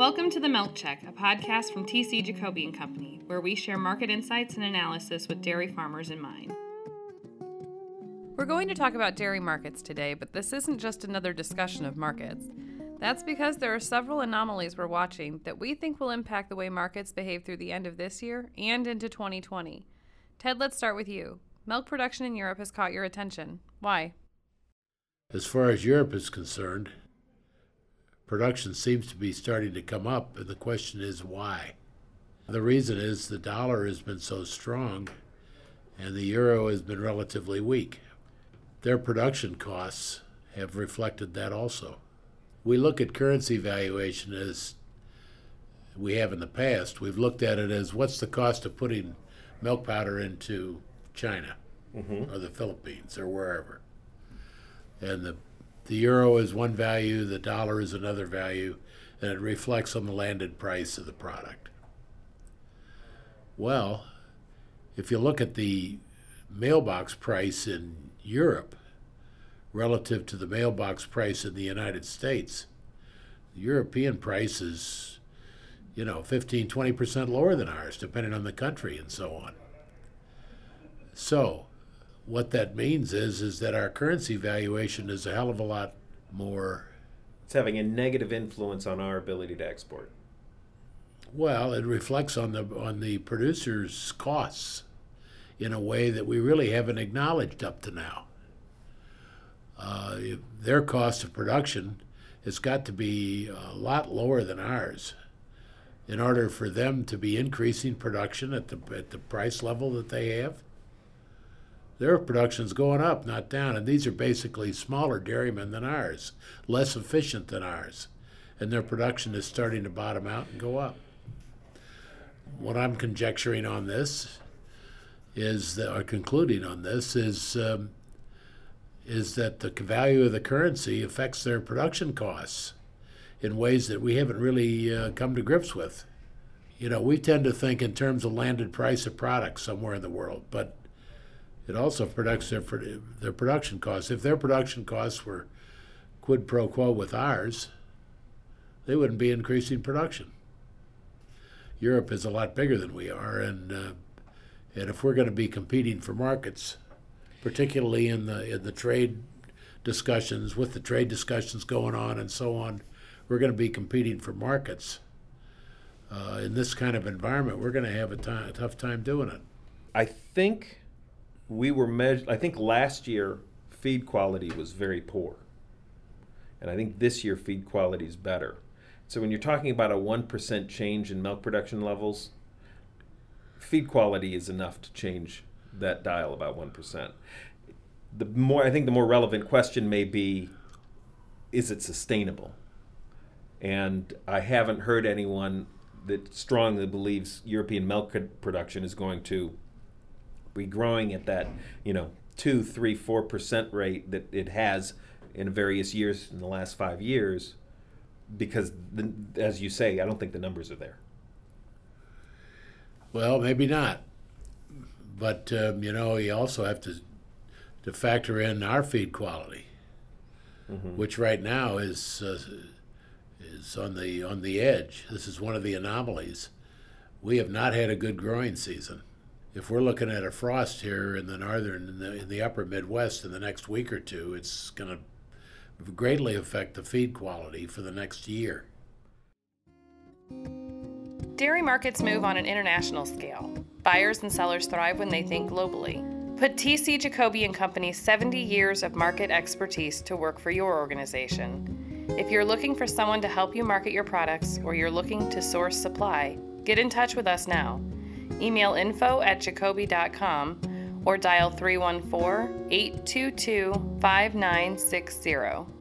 Welcome to The Milk Check, a podcast from TC Jacoby and Company, where we share market insights and analysis with dairy farmers in mind. We're going to talk about dairy markets today, but this isn't just another discussion of markets. That's because there are several anomalies we're watching that we think will impact the way markets behave through the end of this year and into 2020. Ted, let's start with you. Milk production in Europe has caught your attention. Why? As far as Europe is concerned, production seems to be starting to come up, and the question is why? The reason is the dollar has been so strong and the euro has been relatively weak. Their production costs have reflected that also. We look at currency valuation as we have in the past. We've looked at it as what's the cost of putting milk powder into China or the Philippines or wherever. And the euro is one value, the dollar is another value, and it reflects on the landed price of the product. Well, if you look at the mailbox price in Europe relative to the mailbox price in the United States, the European price is, 15-20% lower than ours, depending on the country and so on. So what that means is that our currency valuation is a hell of a lot more. It's having a negative influence on our ability to export. Well, it reflects on the producer's costs in a way that we really haven't acknowledged up to now. Their cost of production has got to be a lot lower than ours in order for them to be increasing production at the price level that they have. Their production's going up, not down, and these are basically smaller dairymen than ours, less efficient than ours, and their production is starting to bottom out and go up. What I'm conjecturing on this concluding on this is that the value of the currency affects their production costs in ways that we haven't really come to grips with. We tend to think in terms of landed price of products somewhere in the world, but it also affects their production costs. If their production costs were quid pro quo with ours, they wouldn't be increasing production. Europe is a lot bigger than we are, and if we're going to be competing for markets, particularly in the trade discussions, with the trade discussions going on and so on, we're going to be competing for markets. In this kind of environment, we're going to have a tough time doing it. I think last year feed quality was very poor, and I think this year feed quality is better. So when you're talking about a 1% change in milk production levels, feed quality is enough to change that dial about 1%. The more relevant question may be, is it sustainable? And I haven't heard anyone that strongly believes European milk production is going to be growing at that 2, 3, 4% rate that it has in various years in the last 5 years, because as you say, I don't think the numbers are there. Well, maybe not. But, you also have to factor in our feed quality, which right now is on the edge. This is one of the anomalies. We have not had a good growing season. If we're looking at a frost here in the upper Midwest in the next week or two, it's going to greatly affect the feed quality for the next year. Dairy markets move on an international scale. Buyers and sellers thrive when they think globally. Put TC Jacoby and Company's 70 years of market expertise to work for your organization. If you're looking for someone to help you market your products or you're looking to source supply, get in touch with us now. Email info@jacoby.com or dial 314-822-5960.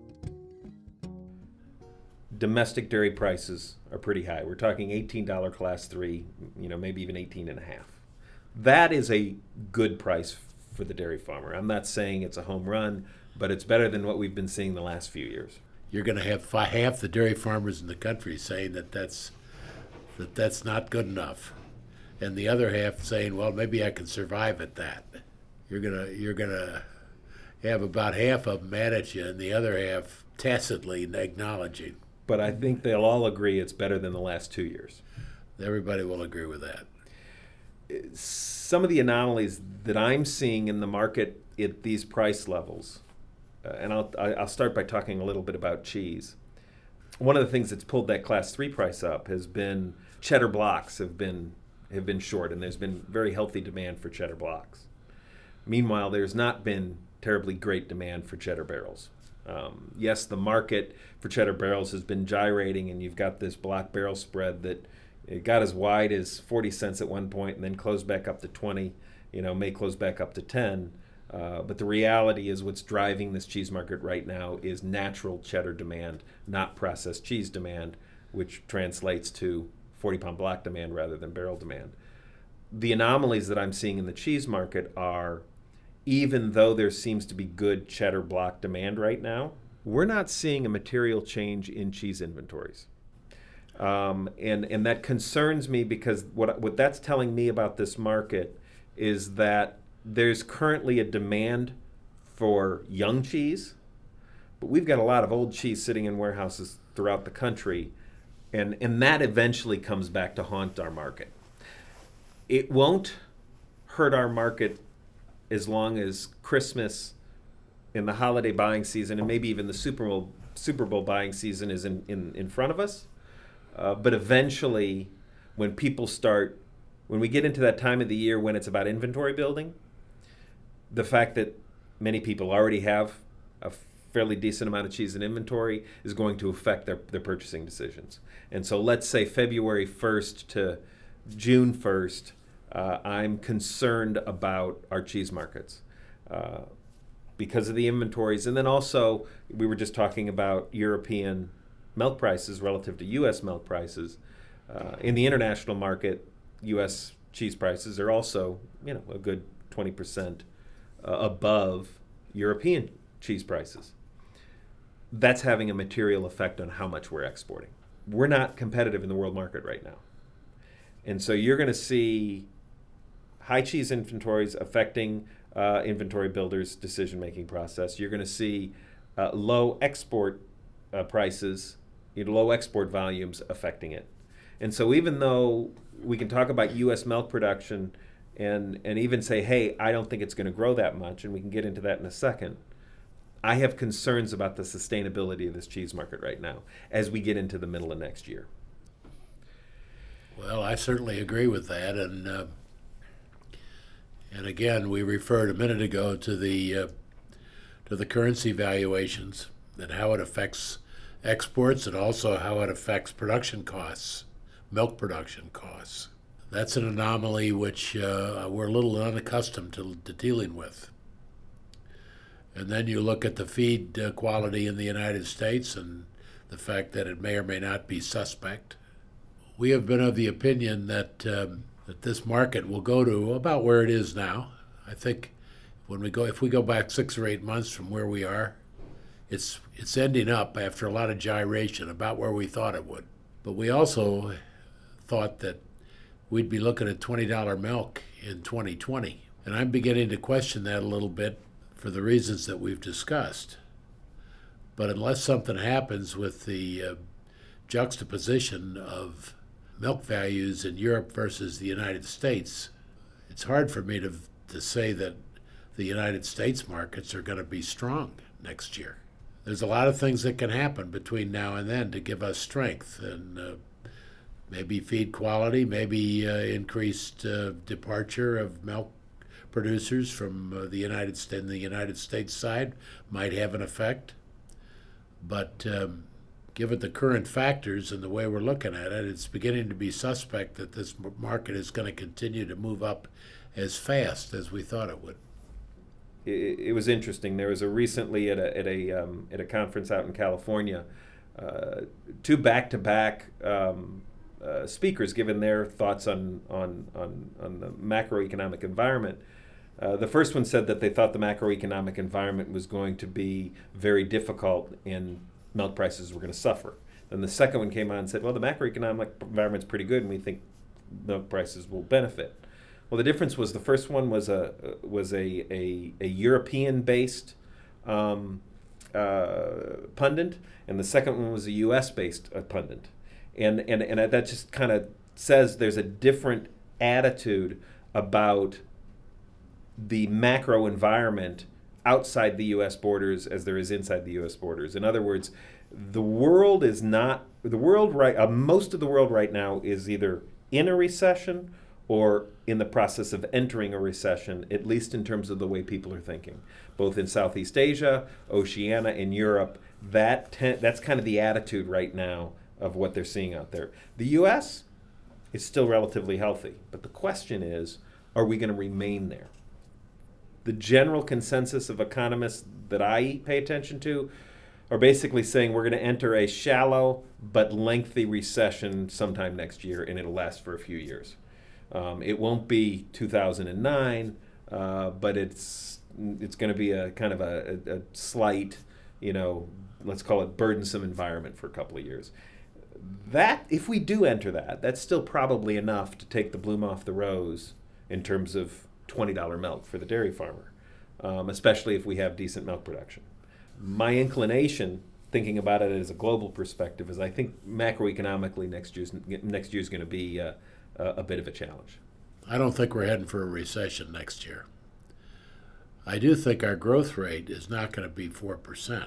Domestic dairy prices are pretty high. We're talking $18 class 3, maybe even 18.5. That is a good price for the dairy farmer. I'm not saying it's a home run, but it's better than what we've been seeing the last few years. You're going to have half the dairy farmers in the country saying that's not good enough, and the other half saying, well, maybe I can survive at that. You're gonna have about half of them mad at you, and the other half tacitly acknowledging. but I think they'll all agree it's better than the last 2 years. Everybody will agree with that. Some of the anomalies that I'm seeing in the market at these price levels, and I'll start by talking a little bit about cheese. One of the things that's pulled that class 3 price up has been cheddar blocks have been short, and there's been very healthy demand for cheddar blocks. Meanwhile, there's not been terribly great demand for cheddar barrels. Yes, the market for cheddar barrels has been gyrating, and you've got this block barrel spread that it got as wide as 40 cents at one point and then closed back up to 20, may close back up to 10. But the reality is what's driving this cheese market right now is natural cheddar demand, not processed cheese demand, which translates to 40-pound block demand rather than barrel demand. The anomalies that I'm seeing in the cheese market are, even though there seems to be good cheddar block demand right now, we're not seeing a material change in cheese inventories. And that concerns me, because what that's telling me about this market is that there's currently a demand for young cheese, but we've got a lot of old cheese sitting in warehouses throughout the country, and that eventually comes back to haunt our market. It won't hurt our market as long as Christmas and the holiday buying season, and maybe even the Super Bowl buying season is in front of us. But eventually, when we get into that time of the year when it's about inventory building, the fact that many people already have a fairly decent amount of cheese in inventory is going to affect their purchasing decisions. And so let's say February 1st to June 1st, I'm concerned about our cheese markets because of the inventories. And then also, we were just talking about European milk prices relative to U.S. milk prices. In the international market, U.S. cheese prices are also, a good 20% above European cheese prices. That's having a material effect on how much we're exporting. We're not competitive in the world market right now. And so you're going to see high cheese inventories affecting inventory builders' decision-making process. You're going to see low export prices, low export volumes affecting it. And so even though we can talk about U.S. milk production and even say, hey, I don't think it's going to grow that much, and we can get into that in a second, I have concerns about the sustainability of this cheese market right now as we get into the middle of next year. Well, I certainly agree with that, and again, we referred a minute ago to the currency valuations and how it affects exports, and also how it affects production costs, milk production costs. That's an anomaly which we're a little unaccustomed to dealing with. And then you look at the feed quality in the United States and the fact that it may or may not be suspect. We have been of the opinion that this market will go to about where it is now. I think if we go back 6 or 8 months from where we are, it's ending up after a lot of gyration about where we thought it would. But we also thought that we'd be looking at $20 milk in 2020. And I'm beginning to question that a little bit for the reasons that we've discussed. But unless something happens with the juxtaposition of milk values in Europe versus the United States, it's hard for me to say that the United States markets are going to be strong next year. There's a lot of things that can happen between now and then to give us strength, and maybe feed quality, maybe increased departure of milk producers from the United States side might have an effect. But given the current factors and the way we're looking at it, it's beginning to be suspect that this market is going to continue to move up as fast as we thought it would. It was interesting. There was recently at a conference out in California, 2 back-to-back speakers giving their thoughts on the macroeconomic environment. The first one said that they thought the macroeconomic environment was going to be very difficult and milk prices were going to suffer. Then the second one came on and said, well, the macroeconomic environment's pretty good and we think milk prices will benefit. Well, the difference was the first one was a European-based pundit, and the second one was a U.S.-based pundit. And that just kind of says there's a different attitude about the macro environment outside the U.S. borders as there is inside the U.S. borders. In other words, most of the world right now is either in a recession or in the process of entering a recession, at least in terms of the way people are thinking. Both in Southeast Asia, Oceania, and Europe, that's kind of the attitude right now of what they're seeing out there. The U.S. is still relatively healthy, but the question is, are we going to remain there? The general consensus of economists that I pay attention to are basically saying we're going to enter a shallow but lengthy recession sometime next year, and it'll last for a few years. It won't be 2009, but it's going to be a kind of a slight, let's call it burdensome environment for a couple of years. That, if we do enter that, that's still probably enough to take the bloom off the rose in terms of $20 milk for the dairy farmer, especially if we have decent milk production. My inclination, thinking about it as a global perspective, is I think macroeconomically next year's going to be a bit of a challenge. I don't think we're heading for a recession next year. I do think our growth rate is not going to be 4%.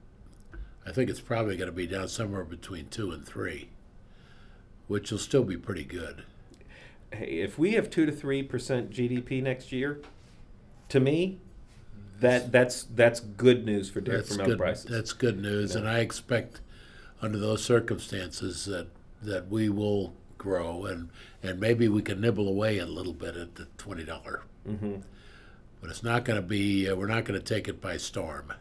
I think it's probably going to be down somewhere between 2 and 3, which will still be pretty good. Hey, if we have 2 to 3% GDP next year, to me, that's good news for milk prices. That's good news, and I expect under those circumstances that we will grow, and maybe we can nibble away a little bit at the $20. Mm-hmm. But it's not going to be. We're not going to take it by storm,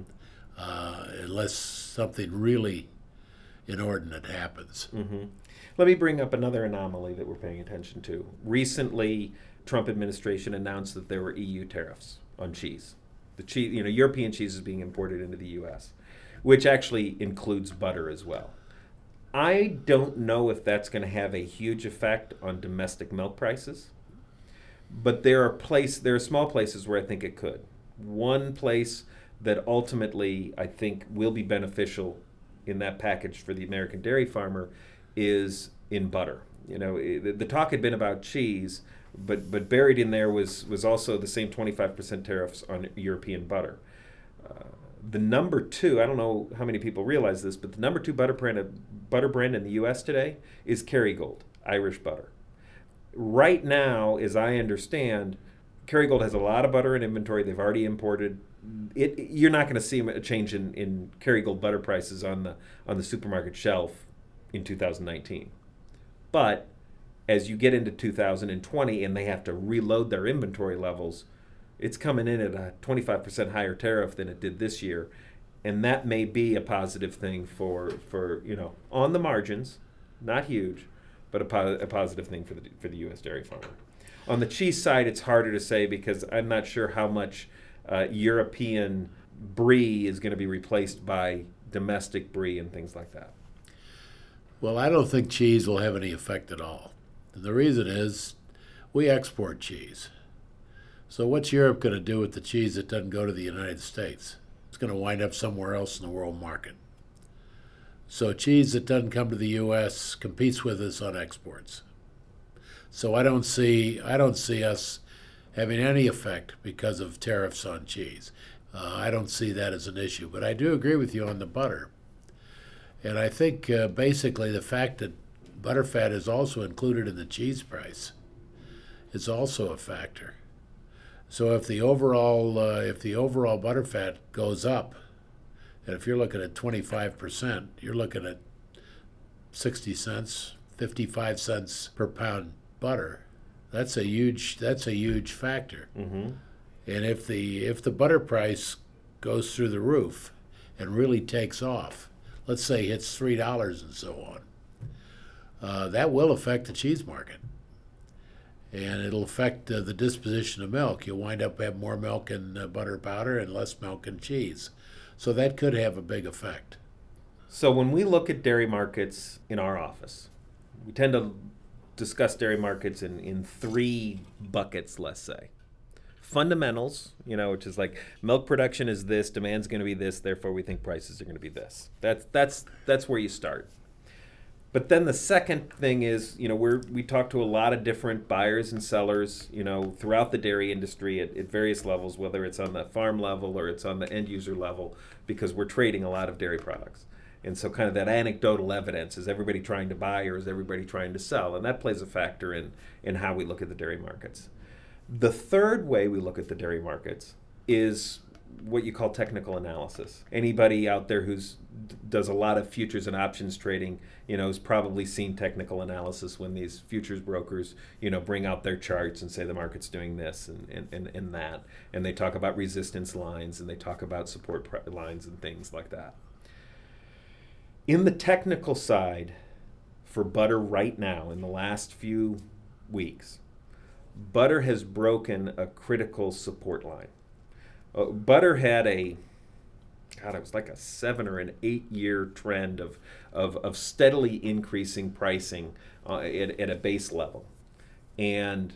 unless something really inordinate happens. Mm-hmm. Let me bring up another anomaly that we're paying attention to. Recently, Trump administration announced that there were EU tariffs on cheese. The cheese, European cheese is being imported into the U.S., which actually includes butter as well. I don't know if that's going to have a huge effect on domestic milk prices, but there are small places where I think it could. One place that ultimately I think will be beneficial in that package for the American dairy farmer is in butter. The talk had been about cheese, but buried in there was also the same 25% tariffs on European butter. The number 2, I don't know how many people realize this, but the number 2 butter brand in the U.S. today is Kerrygold, Irish butter. Right now, as I understand, Kerrygold has a lot of butter in inventory. They've already imported. You're not going to see a change in Kerrygold butter prices on the supermarket shelf in 2019. But as you get into 2020 and they have to reload their inventory levels, it's coming in at a 25% higher tariff than it did this year. And that may be a positive thing for on the margins, not huge, but a positive thing for the U.S. dairy farmer. On the cheese side, it's harder to say because I'm not sure how much European brie is going to be replaced by domestic brie and things like that. Well, I don't think cheese will have any effect at all. And the reason is we export cheese. So what's Europe going to do with the cheese that doesn't go to the United States? It's going to wind up somewhere else in the world market. So cheese that doesn't come to the U.S. competes with us on exports. So I don't see us having any effect because of tariffs on cheese. I don't see that as an issue. But I do agree with you on the butter. And I think basically the fact that butterfat is also included in the cheese price is also a factor. So if the overall butterfat goes up, and if you're looking at 25%, you're looking at 60 cents, 55 cents per pound butter. That's a huge factor. Mm-hmm. And if the butter price goes through the roof and really takes off, let's say hits $3 and so on, that will affect the cheese market. And it'll affect the disposition of milk. You'll wind up having more milk in butter powder and less milk in cheese. So that could have a big effect. So when we look at dairy markets in our office, we tend to discuss dairy markets in 3 buckets, let's say. fundamentals, which is like milk production is this, demand's going to be this, therefore we think prices are going to be this. That's where you start. But then the second thing is, we talk to a lot of different buyers and sellers, throughout the dairy industry at various levels, whether it's on the farm level or it's on the end user level, because we're trading a lot of dairy products. And so kind of that anecdotal evidence, is everybody trying to buy or is everybody trying to sell? And that plays a factor in how we look at the dairy markets. The third way we look at the dairy markets is what you call technical analysis. Anybody out there does a lot of futures and options trading, has probably seen technical analysis when these futures brokers, bring out their charts and say the market's doing this and that. And they talk about resistance lines and they talk about support lines and things like that. In the technical side for butter right now, in the last few weeks, butter has broken a critical support line. Butter had it was like a 7 or an 8 year trend of steadily increasing pricing at a base level. And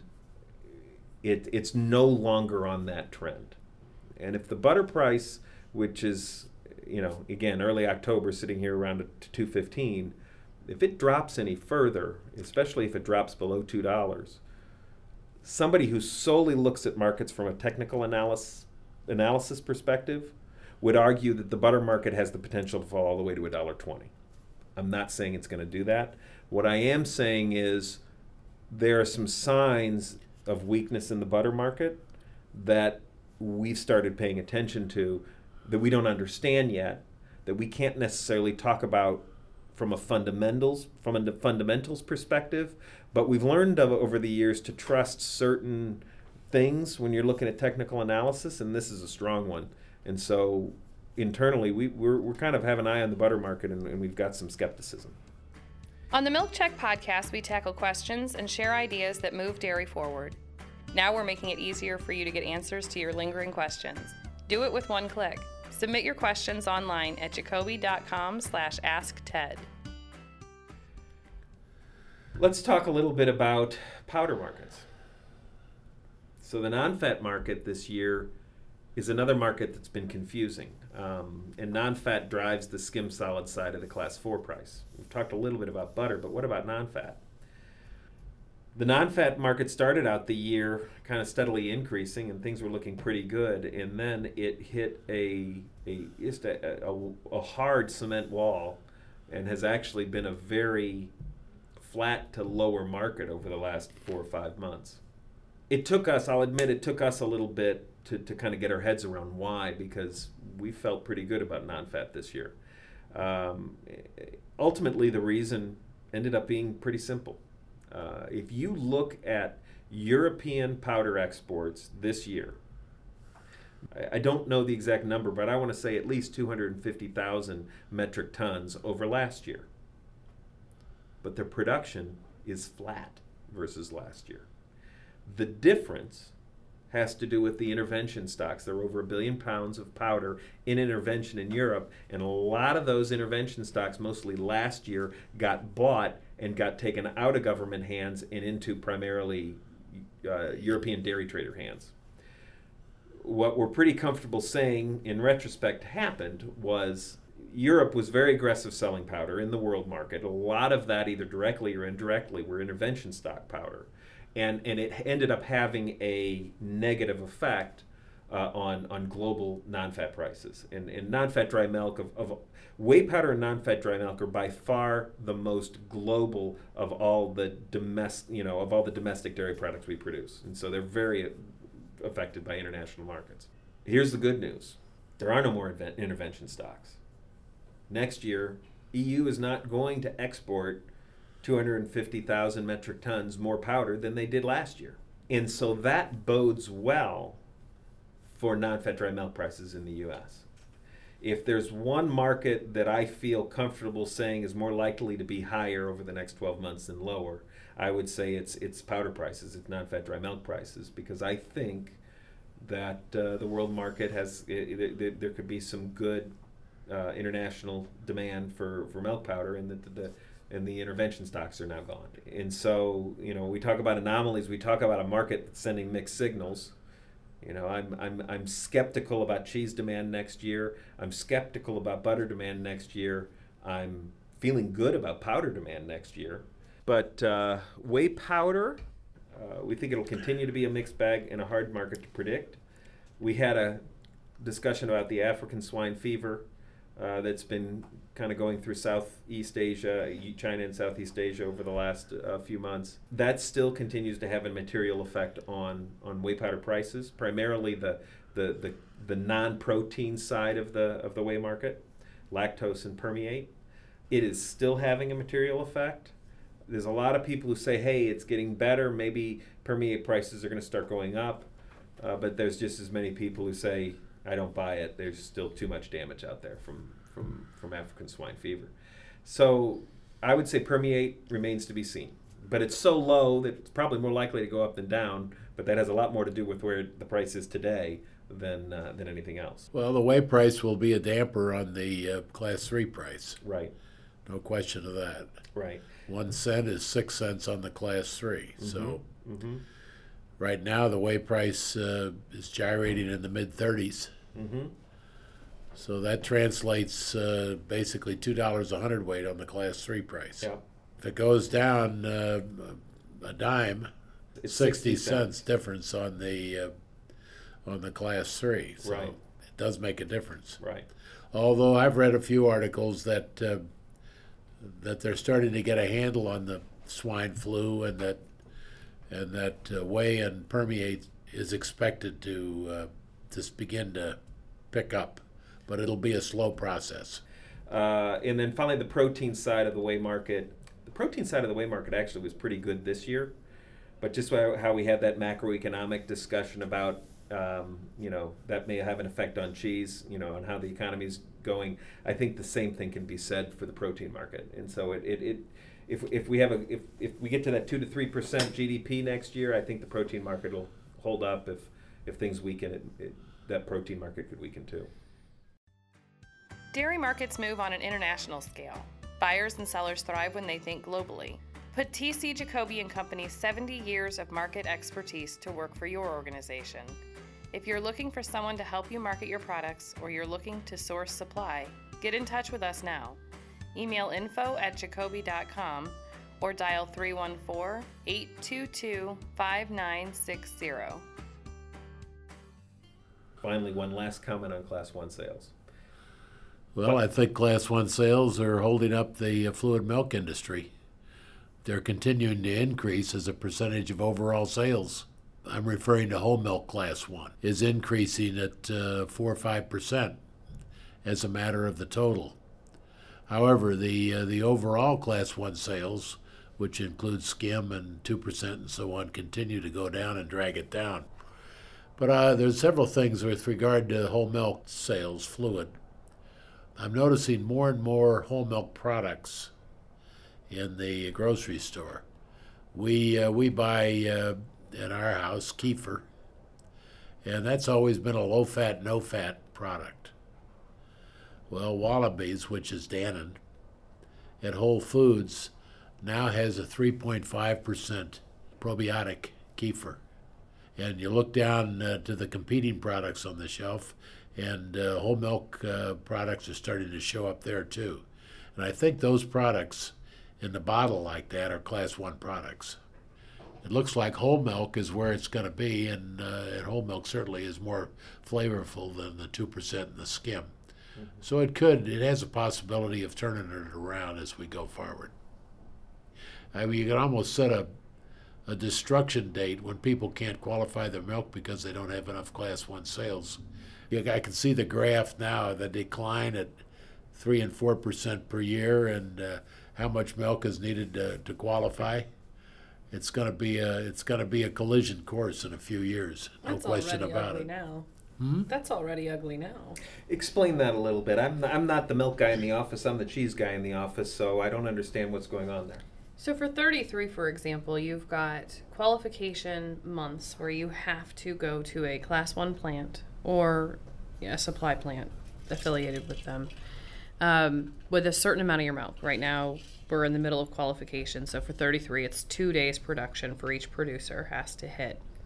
it's no longer on that trend. And if the butter price, which is, again, early October, sitting here around $2.15, if it drops any further, especially if it drops below $2, somebody who solely looks at markets from a technical analysis perspective would argue that the butter market has the potential to fall all the way to $1.20. I'm not saying it's going to do that. What I am saying is there are some signs of weakness in the butter market that we've started paying attention to, that we don't understand yet, that we can't necessarily talk about from a fundamentals perspective, but we've learned over the years to trust certain things when you're looking at technical analysis, and this is a strong one. And so internally, we're kind of have an eye on the butter market, and we've got some skepticism. On the Milk Check podcast, we tackle questions and share ideas that move dairy forward. Now we're making it easier for you to get answers to your lingering questions. Do it with one click. Submit your questions online at jacoby.com/askted. Let's talk a little bit about powder markets. So the non-fat market this year is another market that's been confusing. And non-fat drives the skim solid side of the class 4 price. We've talked a little bit about butter, but what about non-fat? The non-fat market started out the year kind of steadily increasing, and things were looking pretty good. And then it hit a hard cement wall, and has actually been a very flat to lower market over the last 4 or 5 months. I'll admit, it took us a little bit to kind of get our heads around why, because we felt pretty good about non-fat this year. Ultimately, the reason ended up being pretty simple. If you look at European powder exports this year, I don't know the exact number, but I want to say at least 250,000 metric tons over last year. But their production is flat versus last year. The difference has to do with the intervention stocks. There were over 1 billion pounds of powder in intervention in Europe, and a lot of those intervention stocks, mostly last year, got bought and got taken out of government hands and into primarily European dairy trader hands. What we're pretty comfortable saying in retrospect happened was Europe was very aggressive selling powder in the world market. A lot of that, either directly or indirectly, were intervention stock powder. And it ended up having a negative effect on global non-fat prices. And non-fat dry milk, of whey powder and non-fat dry milk are by far the most global of all the domestic dairy products we produce. And so they're very affected by international markets. Here's the good news. There are no more intervention stocks. Next year, EU is not going to export 250,000 metric tons more powder than they did last year. And so that bodes well for non-fat dry milk prices in the U.S. If there's one market that I feel comfortable saying is more likely to be higher over the next 12 months than lower, I would say it's powder prices, it's non-fat dry milk prices, because I think that the world market there could be some good international demand for milk powder, and and the intervention stocks are now gone. And so, we talk about anomalies, we talk about a market that's sending mixed signals. You know, I'm skeptical about cheese demand next year. I'm skeptical about butter demand next year. I'm feeling good about powder demand next year. But whey powder, we think it'll continue to be a mixed bag and a hard market to predict. We had a discussion about the African swine fever that's been kind of going through Southeast Asia, China and Southeast Asia over the last few months. That still continues to have a material effect on whey powder prices, primarily the non-protein side of the whey market, lactose and permeate. It is still having a material effect. There's a lot of people who say, hey, it's getting better, maybe permeate prices are going to start going up, but there's just as many people who say, I don't buy it. There's still too much damage out there from African swine fever. So I would say permeate remains to be seen. But it's so low that it's probably more likely to go up than down, but that has a lot more to do with where the price is today than anything else. Well, the whey price will be a damper on the Class 3 price. Right. No question of that. Right. 1 cent is 6 cents on the Class 3. Mm-hmm. So right now the whey price is gyrating in the mid-30s. Mm-hmm. So that translates basically $2 a hundredweight on the Class 3 price. Yeah. If it goes down a dime, it's 60 cents difference on the Class 3. So right. It does make a difference. Right. Although I've read a few articles that they're starting to get a handle on the swine flu, and that whey and permeate is expected to just begin to pick up, but it'll be a slow process. And then finally, the protein side of the whey market. The protein side of the whey market actually was pretty good this year, but just how we had that macroeconomic discussion about that may have an effect on cheese, and how the economy's going. I think the same thing can be said for the protein market. And so if we get to that 2 to 3% GDP next year, I think the protein market will hold up. If things weaken, that protein market could weaken too. Dairy markets move on an international scale. Buyers and sellers thrive when they think globally. Put TC Jacoby & Company's 70 years of market expertise to work for your organization. If you're looking for someone to help you market your products, or you're looking to source supply, get in touch with us now. Email info@jacoby.com or dial 314-822-5960. Finally, one last comment on Class 1 sales. Well, I think Class 1 sales are holding up the fluid milk industry. They're continuing to increase as a percentage of overall sales. I'm referring to whole milk Class 1, is increasing at 4 or 5% as a matter of the total. However, the overall Class 1 sales, which includes skim and 2% and so on, continue to go down and drag it down. But there's several things with regard to whole milk sales, fluid. I'm noticing more and more whole milk products in the grocery store. We buy at our house kefir, and that's always been a low-fat, no-fat product. Well, Wallabies, which is Dannon, at Whole Foods now has a 3.5% probiotic kefir. And you look down to the competing products on the shelf, and whole milk products are starting to show up there too. And I think those products in the bottle like that are Class 1 products. It looks like whole milk is where it's going to be, and whole milk certainly is more flavorful than the 2% and the skim. Mm-hmm. So it has a possibility of turning it around as we go forward. I mean, you can almost set a destruction date when people can't qualify their milk because they don't have enough Class 1 sales. I can see the graph now, the decline at 3 and 4% per year, and how much milk is needed to qualify. It's going to be a collision course in a few years. No question about it. Now. That's already ugly now. Explain that a little bit. I'm not the milk guy in the office. I'm the cheese guy in the office, so I don't understand what's going on there. So for 33, for example, you've got qualification months where you have to go to a Class 1 plant or a supply plant affiliated with them with a certain amount of your milk. Right now, we're in the middle of qualification. So for 33, it's 2 days production for each producer has to hit.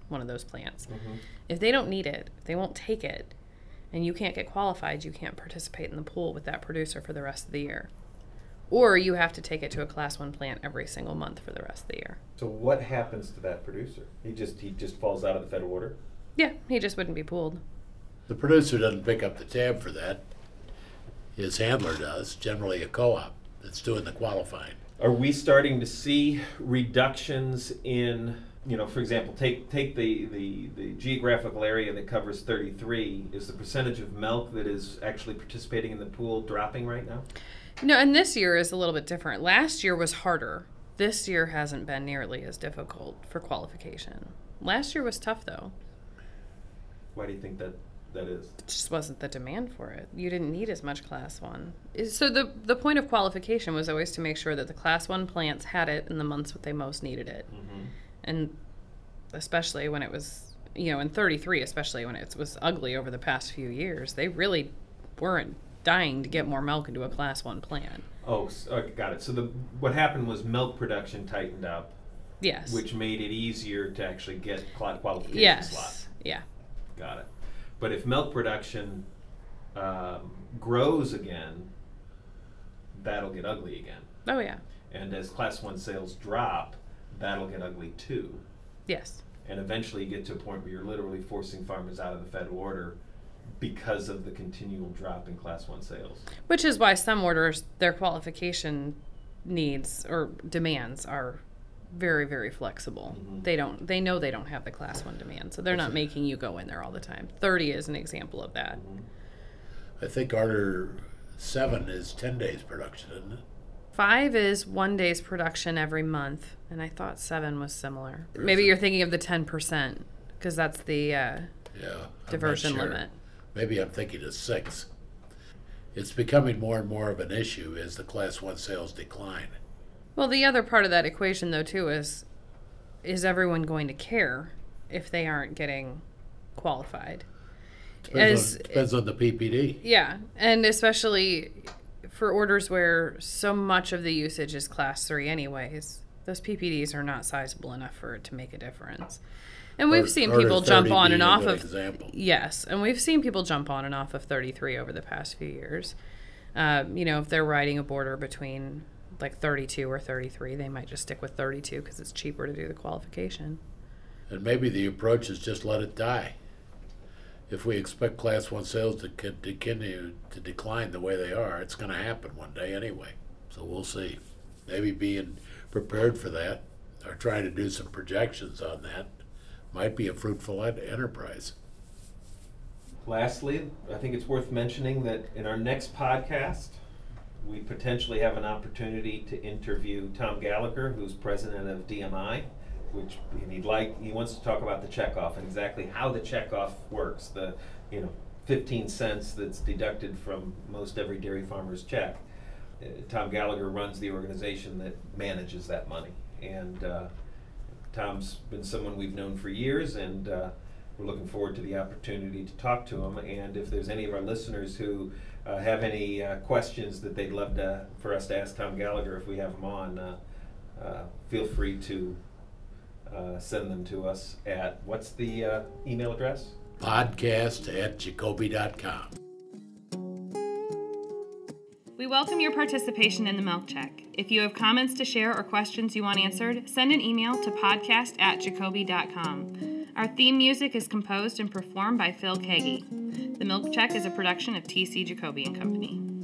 one of those plants. If they don't need it, if they won't take it, and you can't get qualified, you can't participate in the pool with that producer for the rest of the year. Or you have to take it to a Class 1 plant every single month for the rest of the year. So what happens to that producer? He just falls out of the federal order? Yeah, he just wouldn't be pooled. The producer doesn't pick up the tab for that. His handler does, generally a co-op that's doing the qualifying. Are we starting to see reductions in, for example, take the geographical area that covers 33, is the percentage of milk that is actually participating in the pool dropping right now? No, and this year is a little bit different. Last year was harder. This year hasn't been nearly as difficult for qualification. Last year was tough, though. Why do you think that is? It just wasn't the demand for it. You didn't need as much Class 1. So the point of qualification was always to make sure that the Class 1 plants had it in the months when they most needed it. And especially when it was, in 33, especially when it was ugly over the past few years, they really weren't dying to get more milk into a Class 1 plant. Oh, got it. So what happened was milk production tightened up. Yes. Which made it easier to actually get qualification yes. slots. Yeah. Got it. But if milk production grows again, that'll get ugly again. Oh, yeah. And as Class 1 sales drop, that'll get ugly too. Yes. And eventually you get to a point where you're literally forcing farmers out of the federal order because of the continual drop in Class 1 sales. Which is why some orders, their qualification needs or demands are very, very flexible. They know they don't have the Class 1 demand, so they're not making you go in there all the time. 30 is an example of that. I think Order 7 is 10 days production, isn't it? 5 is 1 day's production every month, and I thought 7 was similar. Or Maybe is it? you're thinking of the 10%, because that's the diversion I'm not sure. limit. Maybe I'm thinking of 6. It's becoming more and more of an issue as the Class 1 sales decline. Well, the other part of that equation, though, too, is everyone going to care if they aren't getting qualified? Depends on the PPD. Yeah, and especially for orders where so much of the usage is Class 3 anyways, those PPDs are not sizable enough for it to make a differif. And we've seen people jump on and off of example. Yes, and we've seen people jump on and off of 33 over the past few years. If they're riding a border between like 32 or 33, they might just stick with 32 because it's cheaper to do the qualification. And maybe the approach is just let it die. If we expect Class 1 sales to continue to decline the way they are, it's going to happen one day anyway. So we'll see. Maybe being prepared for that or trying to do some projections on that might be a fruitful enterprise. Lastly, I think it's worth mentioning that in our next podcast, we potentially have an opportunity to interview Tom Gallagher, who's president of DMI, he wants to talk about the checkoff and exactly how the checkoff works. The 15 cents that's deducted from most every dairy farmer's check. Tom Gallagher runs the organization that manages that money, and Tom's been someone we've known for years, and we're looking forward to the opportunity to talk to him. And if there's any of our listeners who have any questions that they'd love for us to ask Tom Gallagher if we have him on, feel free to send them to us at, what's the email address? podcast@jacoby.com. We welcome your participation in the Milk Check. If you have comments to share or questions you want answered, send an email to podcast@jacoby.com. Our theme music is composed and performed by Phil Kagi. The Milk Check is a production of TC Jacoby and Company.